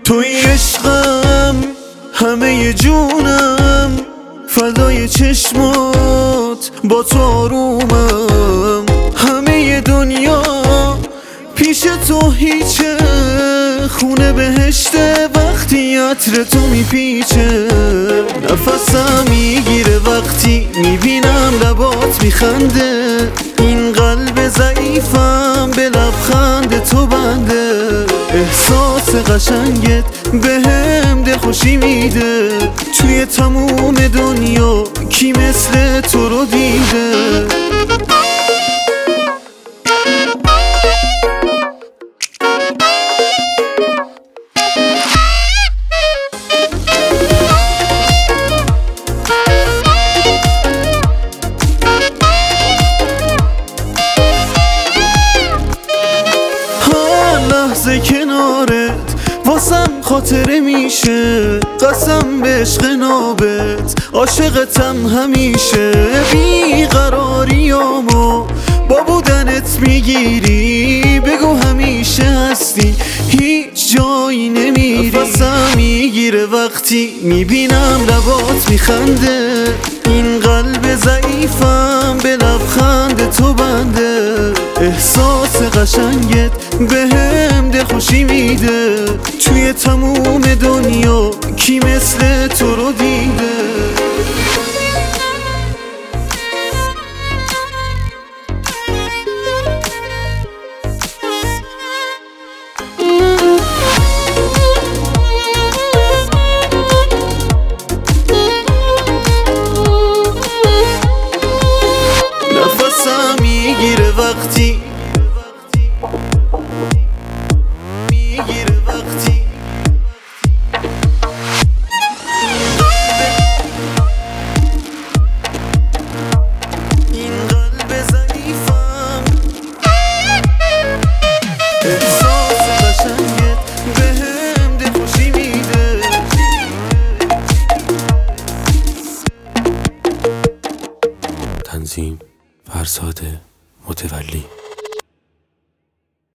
توی عشقم همه جونم، فدای چشمات با تو آرومم. همه دنیا پیش تو هیچه، خونه بهشته وقتی عطر تو میپیچه. نفسم میگیره وقتی میبینم لبات میخنده، این قلب ضعیفم به لبخند تو بنده. احساس قشنگت بهم دلخوشی میده، توی تموم دنیا کی مثل تو رو دیده. لحظه کنارت واسم خاطره میشه، قسم به عشق نابت عاشقتم همیشه. بیقراریامو با بودنت میگیری، بگو همیشه هستی هیچ جایی نمیری. نفسم میگیره وقتی میبینم لبات میخنده، این قلب ضعیفم به لبخند تو بنده. احساس قشنگت بهم دلخوشی میده، توی تموم دنیا کی مثل تو رو دیده. نفسم میگیره وقتی این قلب ضعیفم، احساس قشنگت بهم دلخوشی میده. تنظیم فرزاد متولی.